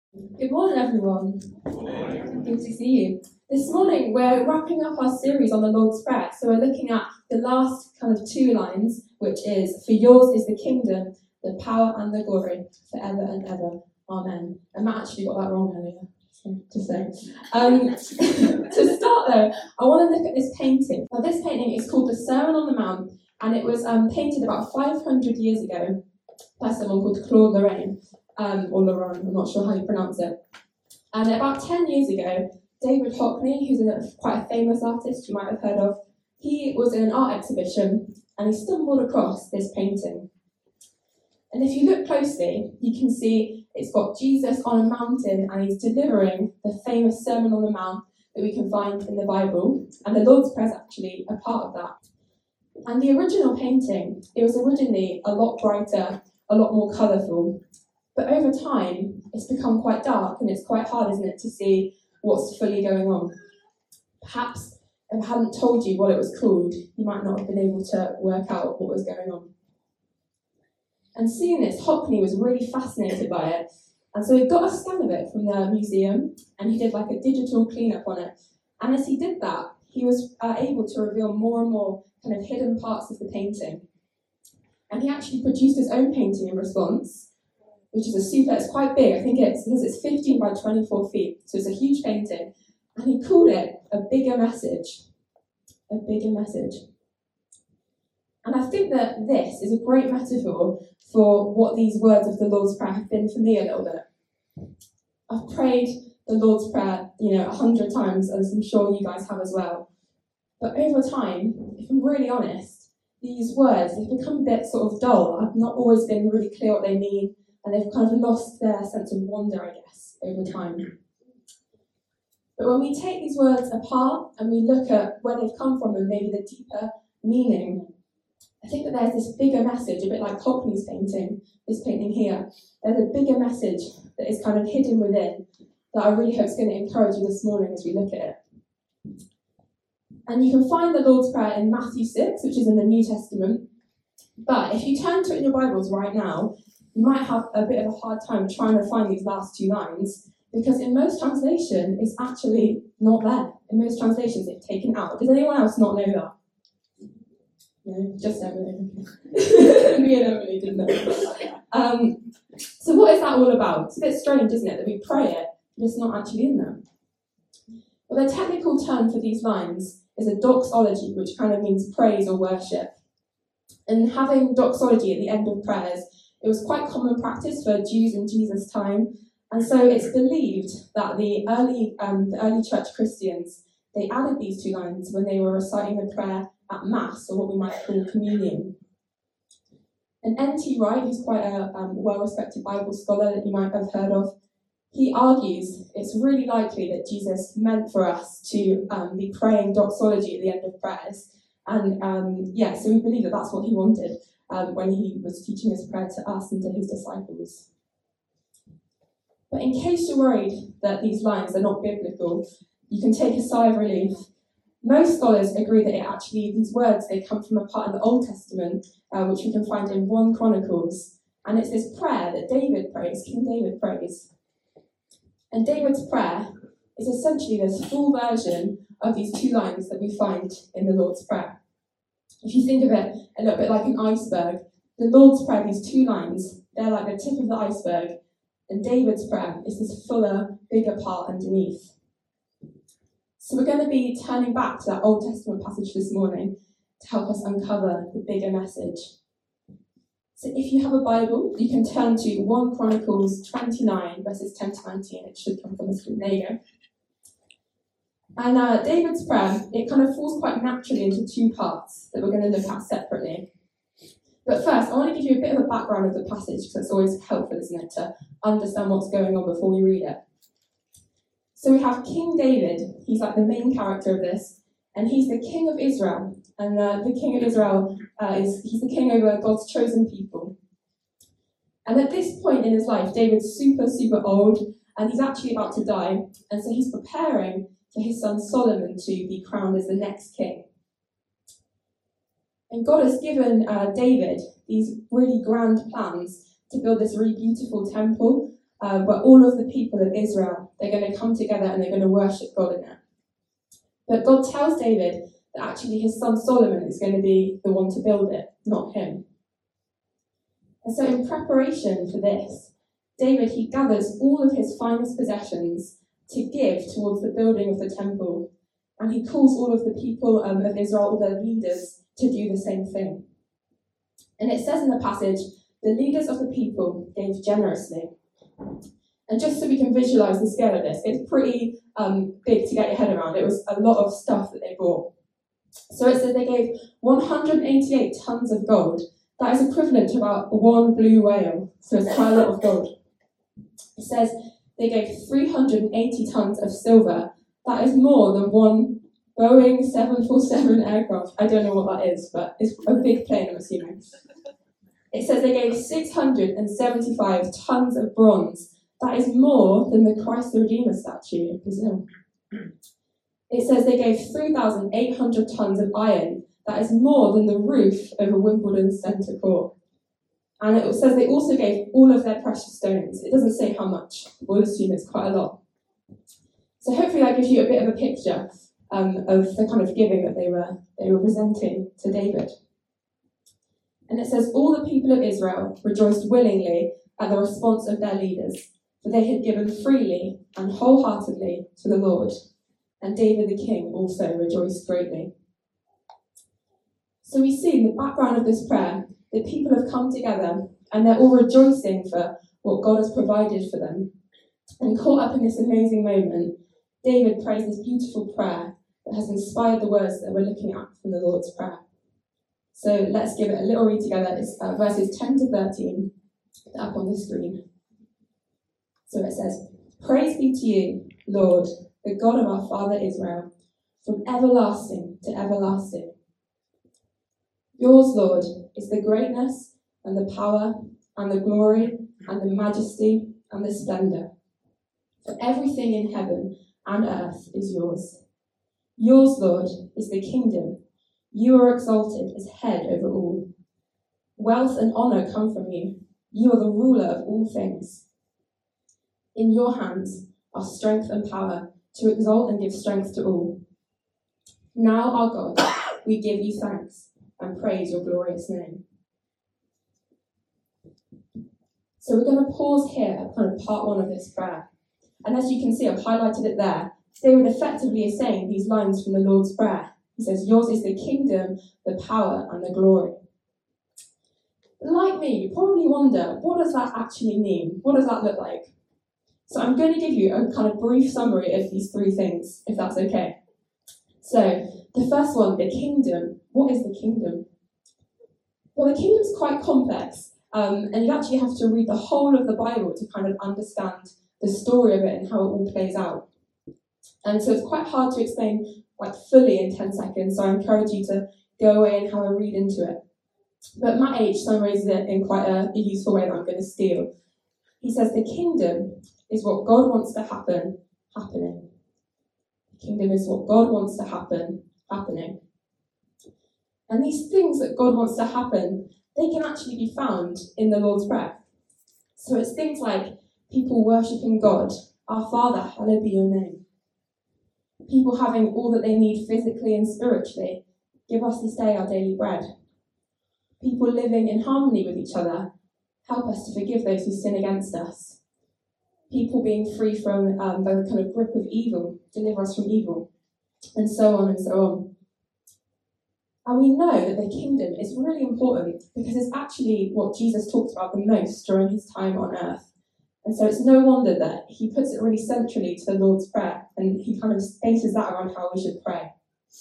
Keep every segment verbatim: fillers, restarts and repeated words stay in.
Good morning, everyone. Good to see you. This morning, we're wrapping up our series on the Lord's Prayer. So we're looking at the last kind of two lines, which is, "For yours is the kingdom, the power and the glory, forever and ever. Amen." And Matt actually got that wrong earlier, to say. Um, to start, though, I want to look at this painting. Now, this painting is called the Sermon on the Mount, and it was um, painted about five hundred years ago by someone called Claude Lorraine. Um, or Laurent, I'm not sure how you pronounce it. And about ten years ago, David Hockney, who's a, quite a famous artist you might have heard of, he was in an art exhibition and he stumbled across this painting. And if you look closely, you can see it's got Jesus on a mountain and he's delivering the famous Sermon on the Mount that we can find in the Bible. And the Lord's Prayer is actually a part of that. And the original painting, it was originally a lot brighter, a lot more colourful. But over time, it's become quite dark and it's quite hard, isn't it, to see what's fully going on. Perhaps if I hadn't told you what it was called, you might not have been able to work out what was going on. And seeing this, Hockney was really fascinated by it. And so he got a scan of it from the museum and he did like a digital cleanup on it. And as he did that, he was uh, able to reveal more and more kind of hidden parts of the painting. And he actually produced his own painting in response, which is a super, it's quite big. I think it's, it's fifteen by twenty-four feet, so it's a huge painting. And he called it a bigger message, a bigger message. And I think that this is a great metaphor for what these words of the Lord's Prayer have been for me a little bit. I've prayed the Lord's Prayer, you know, a hundred times, as I'm sure you guys have as well. But over time, if I'm really honest, these words, they've become a bit sort of dull. I've not always been really clear what they mean. And they've kind of lost their sense of wonder, I guess, over time. But when we take these words apart and we look at where they've come from and maybe the deeper meaning, I think that there's this bigger message, a bit like Hockney's painting, this painting here. There's a bigger message that is kind of hidden within that I really hope is going to encourage you this morning as we look at it. And you can find the Lord's Prayer in Matthew six, which is in the New Testament. But if you turn to it in your Bibles right now, you might have a bit of a hard time trying to find these last two lines, because in most translations, it's actually not there. In most translations, it's taken out. Does anyone else not know that? No, just Emily. Me and Emily didn't know. Um, so what is that all about? It's a bit strange, isn't it, that we pray it, but it's not actually in there. Well, the technical term for these lines is a doxology, which kind of means praise or worship. And having doxology at the end of prayers, it was quite common practice for Jews in Jesus' time, and so it's believed that the early um, the early church Christians, they added these two lines when they were reciting the prayer at Mass, or what we might call communion. And N T Wright, who's quite a um, well-respected Bible scholar that you might have heard of, he argues it's really likely that Jesus meant for us to um, be praying doxology at the end of prayers, and um, yeah, so we believe that that's what he wanted. Um, when he was teaching his prayer to us and to his disciples. But in case you're worried that these lines are not biblical, you can take a sigh of relief. Most scholars agree that it actually, these words, they come from a part of the Old Testament, uh, which we can find in First Chronicles. And it's this prayer that David prays, King David prays. And David's prayer is essentially this full version of these two lines that we find in the Lord's Prayer. If you think of it a little bit like an iceberg, the Lord's Prayer, these two lines, they're like the tip of the iceberg, and David's prayer is this fuller, bigger part underneath. So we're going to be turning back to that Old Testament passage this morning to help us uncover the bigger message. So if you have a Bible, you can turn to First Chronicles twenty-nine, verses ten to nineteen. It should come from the screen. There you go. And uh, David's prayer, it kind of falls quite naturally into two parts that we're going to look at separately. But first, I want to give you a bit of a background of the passage, because it's always helpful, isn't it, to understand what's going on before we read it. So we have King David. He's like the main character of this, and he's the king of Israel. And uh, the king of Israel, uh, is he's the king over God's chosen people. And at this point in his life, David's super, super old, and he's actually about to die. And so he's preparing for his son Solomon to be crowned as the next king. And God has given uh, David these really grand plans to build this really beautiful temple uh, where all of the people of Israel, they're going to come together and they're going to worship God in it. But God tells David that actually his son Solomon is going to be the one to build it, not him. And so in preparation for this, David, he gathers all of his finest possessions to give towards the building of the temple. And he calls all of the people um, of Israel, all their leaders, to do the same thing. And it says in the passage, the leaders of the people gave generously. And just so we can visualise the scale of this, it's pretty um, big to get your head around. It was a lot of stuff that they brought. So it says they gave one hundred eighty-eight tons of gold. That is equivalent to about one blue whale. So it's quite a lot of gold. It says they gave three hundred eighty tons of silver. That is more than one Boeing seven forty-seven aircraft. I don't know what that is, but it's a big plane, I'm assuming. It says they gave six hundred seventy-five tons of bronze. That is more than the Christ the Redeemer statue in Brazil. It says they gave three thousand eight hundred tons of iron. That is more than the roof over Wimbledon Centre Court. And it says they also gave all of their precious stones. It doesn't say how much. We'll assume it's quite a lot. So hopefully that gives you a bit of a picture um, of the kind of giving that they were they were presenting to David. And it says all the people of Israel rejoiced willingly at the response of their leaders, for they had given freely and wholeheartedly to the Lord. And David the king also rejoiced greatly. So we see in the background of this prayer that people have come together and they're all rejoicing for what God has provided for them. And caught up in this amazing moment, David prays this beautiful prayer that has inspired the words that we're looking at from the Lord's Prayer. So let's give it a little read together. It's uh, verses ten to thirteen, up on the screen. So it says, "Praise be to you, Lord, the God of our father Israel, from everlasting to everlasting. Yours, Lord, is the greatness and the power and the glory and the majesty and the splendour. For everything in heaven and earth is yours. Yours, Lord, is the kingdom. You are exalted as head over all. Wealth and honour come from you. You are the ruler of all things. In your hands are strength and power to exalt and give strength to all. Now, our God, we give you thanks and praise your glorious name." So we're going to pause here at kind of part one of this prayer. And as you can see, I've highlighted it there. David effectively is saying these lines from the Lord's Prayer. He says, yours is the kingdom, the power, and the glory. Like me, you probably wonder, what does that actually mean? What does that look like? So I'm going to give you a kind of brief summary of these three things, if that's okay. So the first one, the kingdom. What is the kingdom? Well, the kingdom's quite complex, um, and you actually have to read the whole of the Bible to kind of understand the story of it and how it all plays out. And so it's quite hard to explain like fully in ten seconds, so I encourage you to go away and have a read into it. But Matt H summarizes it in quite a, a useful way that I'm going to steal. He says the kingdom is what God wants to happen, happening. The kingdom is what God wants to happen, happening. And these things that God wants to happen, they can actually be found in the Lord's Prayer. So it's things like people worshipping God, our Father, hallowed be your name. People having all that they need physically and spiritually, give us this day our daily bread. People living in harmony with each other, help us to forgive those who sin against us. People being free from um, the kind of grip of evil, deliver us from evil, and so on and so on. And we know that the kingdom is really important because it's actually what Jesus talked about the most during his time on earth. And so it's no wonder that he puts it really centrally to the Lord's Prayer, and he kind of bases that around how we should pray.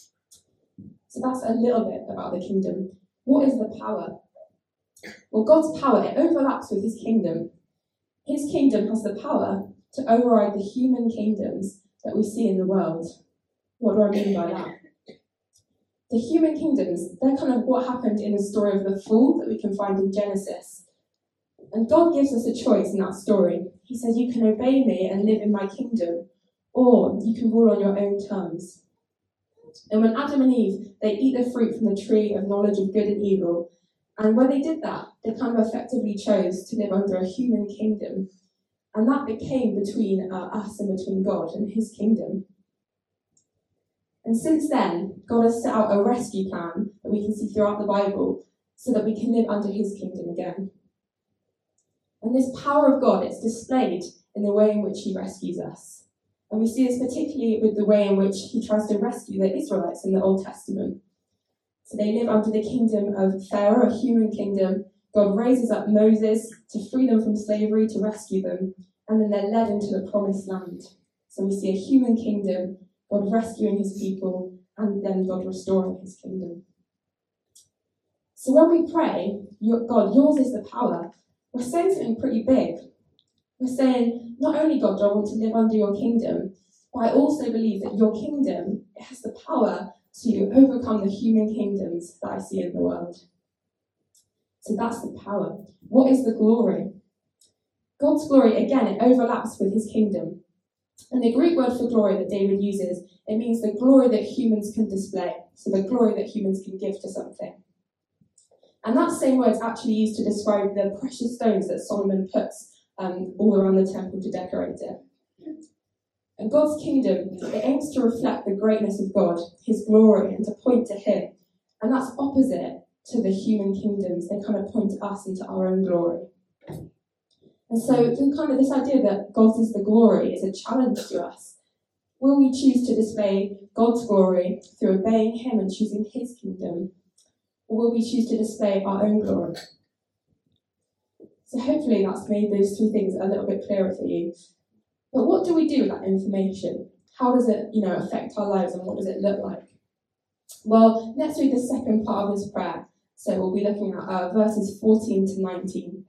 So that's a little bit about the kingdom. What is the power? Well, God's power, it overlaps with his kingdom. His kingdom has the power to override the human kingdoms that we see in the world. What do I mean by that? The human kingdoms, they're kind of what happened in the story of the fall that we can find in Genesis. And God gives us a choice in that story. He says, you can obey me and live in my kingdom, or you can rule on your own terms. And when Adam and Eve, they eat the fruit from the tree of knowledge of good and evil, and when they did that, they kind of effectively chose to live under a human kingdom. And that became between uh, us and between God and his kingdom. And since then, God has set out a rescue plan that we can see throughout the Bible so that we can live under his kingdom again. And this power of God is displayed in the way in which he rescues us. And we see this particularly with the way in which he tries to rescue the Israelites in the Old Testament. So they live under the kingdom of Pharaoh, a human kingdom. God raises up Moses to free them from slavery, to rescue them, and then they're led into the promised land. So we see a human kingdom, God rescuing his people, and then God restoring his kingdom. So when we pray, God, yours is the power, we're saying something pretty big. We're saying, not only, God, do I want to live under your kingdom, but I also believe that your kingdom it has the power to overcome the human kingdoms that I see in the world. So that's the power. What is the glory? God's glory, again, it overlaps with his kingdom. And the Greek word for glory that David uses, it means the glory that humans can display. So the glory that humans can give to something. And that same word is actually used to describe the precious stones that Solomon puts um, all around the temple to decorate it. And God's kingdom, it aims to reflect the greatness of God, his glory, and to point to him. And that's opposite to the human kingdoms. They kind of point to us and to our own glory. And so the kind of this idea that God is the glory is a challenge to us. Will we choose to display God's glory through obeying him and choosing his kingdom? Or will we choose to display our own glory? So hopefully that's made those three things a little bit clearer for you. But what do we do with that information? How does it, you know, affect our lives and what does it look like? Well, let's read the second part of this prayer. So we'll be looking at uh, verses fourteen to nineteen.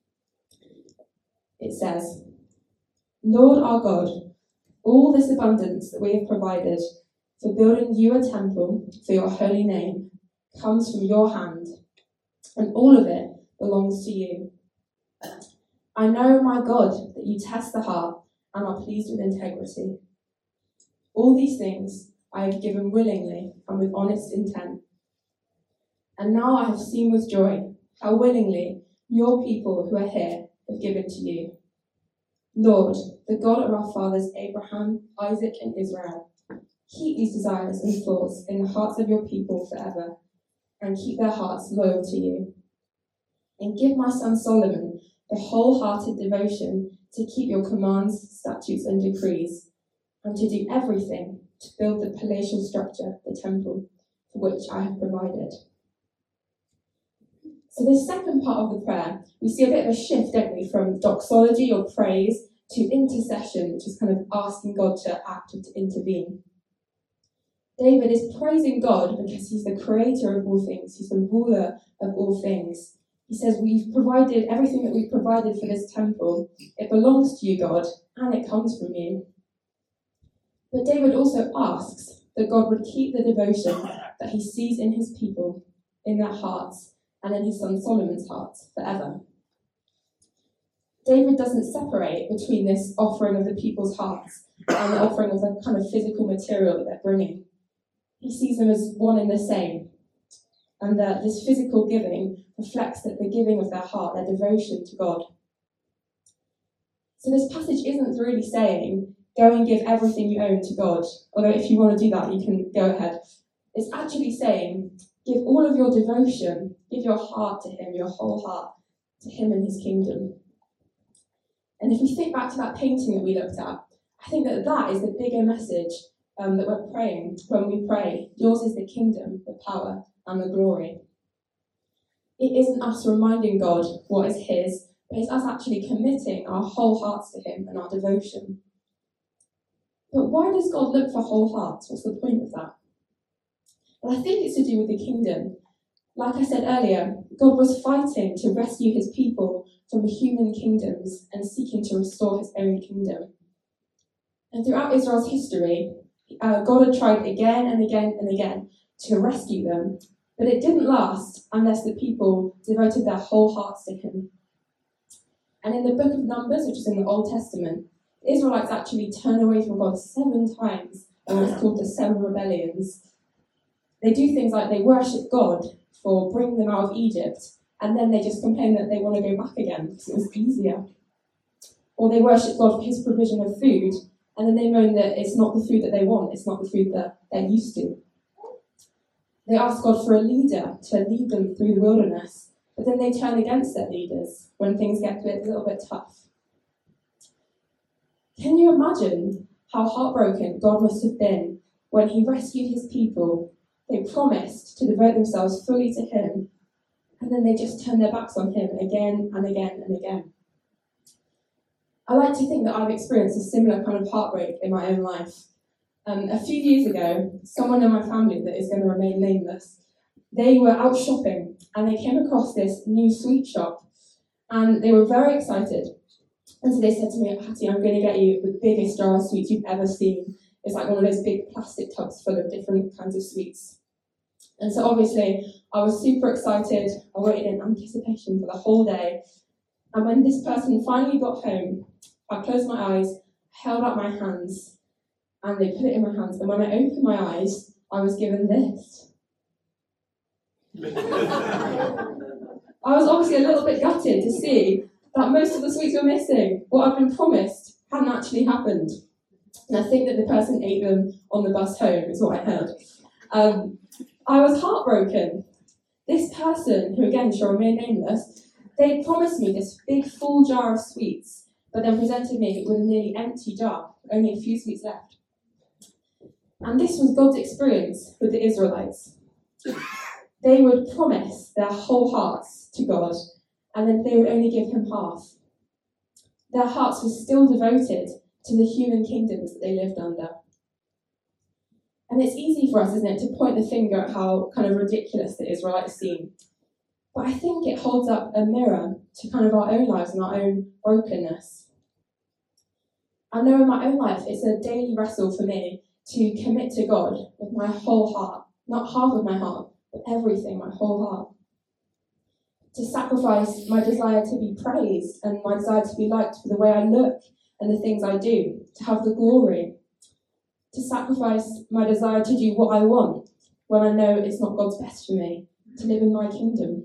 It says, Lord our God, all this abundance that we have provided for building you a temple for your holy name comes from your hand, and all of it belongs to you. I know, my God, that you test the heart and are pleased with integrity. All these things I have given willingly and with honest intent. And now I have seen with joy how willingly your people who are here have given to you. Lord, the God of our fathers Abraham, Isaac, and Israel, keep these desires and thoughts in the hearts of your people forever, and keep their hearts loyal to you. And give my son Solomon the wholehearted devotion to keep your commands, statutes, and decrees, and to do everything to build the palatial structure, the temple, for which I have provided. So this second part of the prayer, we see a bit of a shift, don't we, from doxology or praise to intercession, which is kind of asking God to act or to intervene. David is praising God because he's the creator of all things. He's the ruler of all things. He says, we've provided everything that we've provided for this temple. It belongs to you, God, and it comes from you. But David also asks that God would keep the devotion that he sees in his people, in their hearts, and in his son Solomon's heart forever. David doesn't separate between this offering of the people's hearts and the offering of the kind of physical material that they're bringing. He sees them as one and the same, and that this physical giving reflects that the giving of their heart, their devotion to God. So this passage isn't really saying, go and give everything you own to God, although if you want to do that, you can go ahead. It's actually saying, give all of your devotion, give your heart to him, your whole heart, to him and his kingdom. And if we think back to that painting that we looked at, I think that that is the bigger message um, that we're praying when we pray. Yours is the kingdom, the power, and the glory. It isn't us reminding God what is his, but it's us actually committing our whole hearts to him and our devotion. But why does God look for whole hearts? What's the point of that? Well, I think it's to do with the kingdom. Like I said earlier, God was fighting to rescue his people from human kingdoms and seeking to restore his own kingdom. And throughout Israel's history, uh, God had tried again and again and again to rescue them, but it didn't last unless the people devoted their whole hearts to him. And in the book of Numbers, which is in the Old Testament, the Israelites actually turn away from God seven times in what's called the seven rebellions. They do things like they worship God for bringing them out of Egypt, and then they just complain that they want to go back again because it was easier. or they worship God for his provision of food, and then they moan that it's not the food that they want, it's not the food that they're used to. They ask God for a leader to lead them through the wilderness, but then they turn against their leaders when things get a little bit tough. Can you imagine how heartbroken God must have been when he rescued his people? They promised to devote themselves fully to him, and then they just turn their backs on him again and again and again. I like to think that I've experienced a similar kind of heartbreak in my own life. Um, a few years ago, someone in my family that is going to remain nameless, they were out shopping and they came across this new sweet shop, and they were very excited. And so they said to me, "Hattie, I'm going to get you the biggest jar of sweets you've ever seen. It's like one of those big plastic tubs full of different kinds of sweets." And so obviously I was super excited. I waited in anticipation for the whole day. And when this person finally got home, I closed my eyes, held out my hands, and they put it in my hands. And when I opened my eyes, I was given this. I was obviously a little bit gutted to see that most of the sweets were missing. What I'd been promised hadn't actually happened. And I think that the person ate them on the bus home, is what I heard. Um, I was heartbroken. This person, who again shall remain nameless, they promised me this big full jar of sweets, but then presented me with a nearly empty jar, only a few sweets left. And this was God's experience with the Israelites. They would promise their whole hearts to God, and then they would only give him half. Their hearts were still devoted to the human kingdoms that they lived under. And it's easy for us, isn't it, to point the finger at how kind of ridiculous the Israelites seem. But I think it holds up a mirror to kind of our own lives and our own brokenness. I know in my own life it's a daily wrestle for me to commit to God with my whole heart, not half of my heart, but everything, my whole heart. To sacrifice my desire to be praised and my desire to be liked for the way I look and the things I do, to have the glory. To sacrifice my desire to do what I want when I know it's not God's best for me, to live in my kingdom.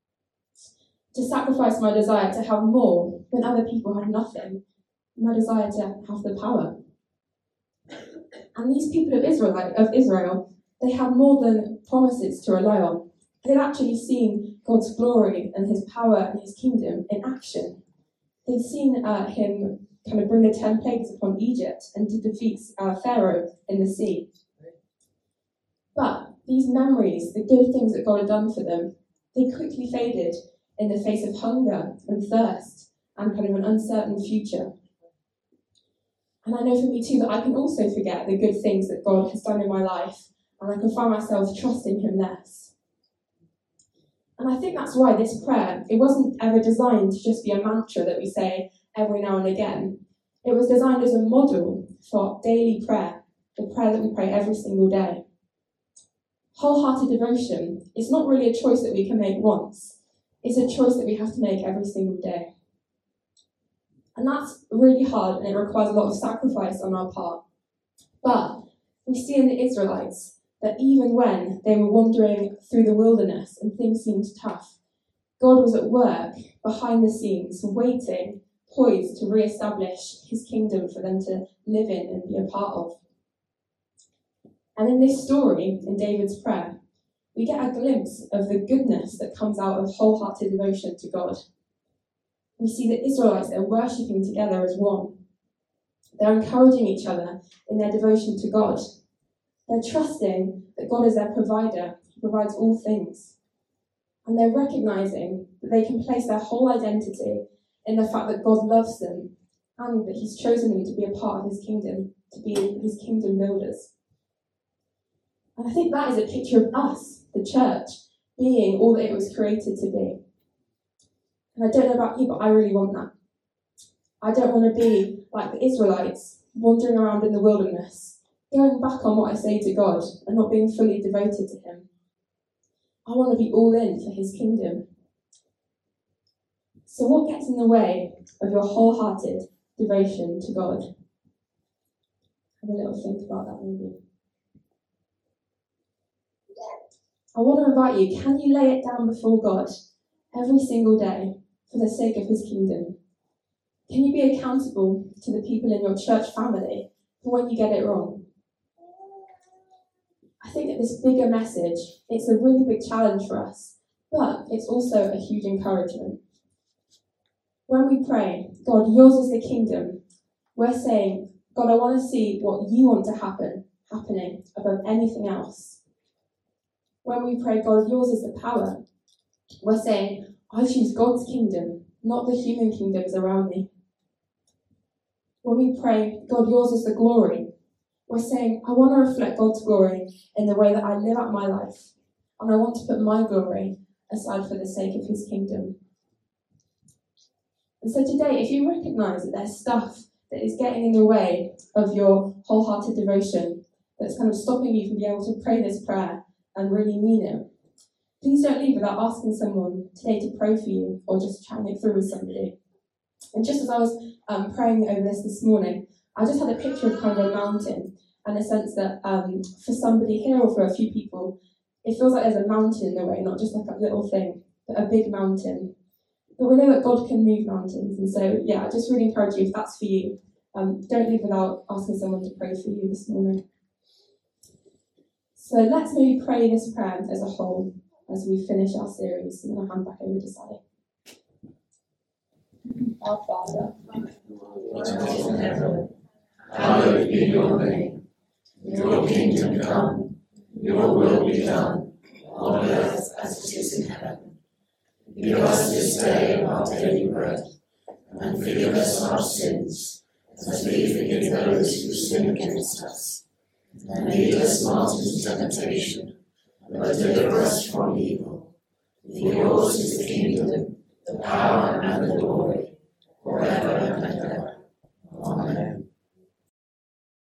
To sacrifice my desire to have more when other people have nothing, my desire to have the power. And these people of Israel, of Israel, they had more than promises to rely on. They'd actually seen God's glory and his power and his kingdom in action. They'd seen uh, him kind of bring the ten plagues upon Egypt and to defeat uh, Pharaoh in the sea. But these memories, the good things that God had done for them, they quickly faded in the face of hunger and thirst and kind of an uncertain future. And I know for me too that I can also forget the good things that God has done in my life, and I can find myself trusting him less. And I think that's why this prayer, it wasn't ever designed to just be a mantra that we say every now and again. It was designed as a model for daily prayer, the prayer that we pray every single day. Wholehearted devotion is not really a choice that we can make once. It's a choice that we have to make every single day. And that's really hard, and it requires a lot of sacrifice on our part. But we see in the Israelites that even when they were wandering through the wilderness and things seemed tough, God was at work behind the scenes, waiting, poised to re-establish his kingdom for them to live in and be a part of. And in this story, in David's prayer, we get a glimpse of the goodness that comes out of wholehearted devotion to God. We see the Israelites, they're worshipping together as one. They're encouraging each other in their devotion to God. They're trusting that God is their provider, who provides all things. And they're recognizing that they can place their whole identity in the fact that God loves them and that he's chosen them to be a part of his kingdom, to be his kingdom builders. And I think that is a picture of us, the church, being all that it was created to be. And I don't know about you, but I really want that. I don't want to be like the Israelites, wandering around in the wilderness, going back on what I say to God and not being fully devoted to him. I want to be all in for his kingdom. So what gets in the way of your wholehearted devotion to God? Have a little think about that maybe. I want to invite you, can you lay it down before God every single day for the sake of his kingdom? Can you be accountable to the people in your church family for when you get it wrong? I think that this bigger message, it's a really big challenge for us, but it's also a huge encouragement. When we pray, God, yours is the kingdom, we're saying, God, I want to see what you want to happen, happening above anything else. When we pray, God, yours is the power, we're saying, I choose God's kingdom, not the human kingdoms around me. When we pray, God, yours is the glory, we're saying, I want to reflect God's glory in the way that I live out my life, and I want to put my glory aside for the sake of his kingdom. And so today, if you recognise that there's stuff that is getting in the way of your wholehearted devotion, that's kind of stopping you from being able to pray this prayer and really mean it, please don't leave without asking someone today to pray for you or just chatting it through with somebody. And just as I was um, praying over this this morning, I just had a picture of kind of a mountain, and a sense that um, for somebody here or for a few people, it feels like there's a mountain in the way, not just like a little thing, but a big mountain. But we know that God can move mountains, and so yeah, I just really encourage you, if that's for you, um, don't leave without asking someone to pray for you this morning. So let's maybe pray this prayer as a whole as we finish our series, and then I'll hand back over to Sally. Our Father, which art in heaven, hallowed be your name. Your kingdom come, your will be done, on earth as it is in heaven. Give us this day our daily bread, and forgive us our sins, as we forgive those who sin against us. And lead us not into temptation, but deliver us from evil. For yours is the kingdom, the power, and the glory, forever and ever. Amen.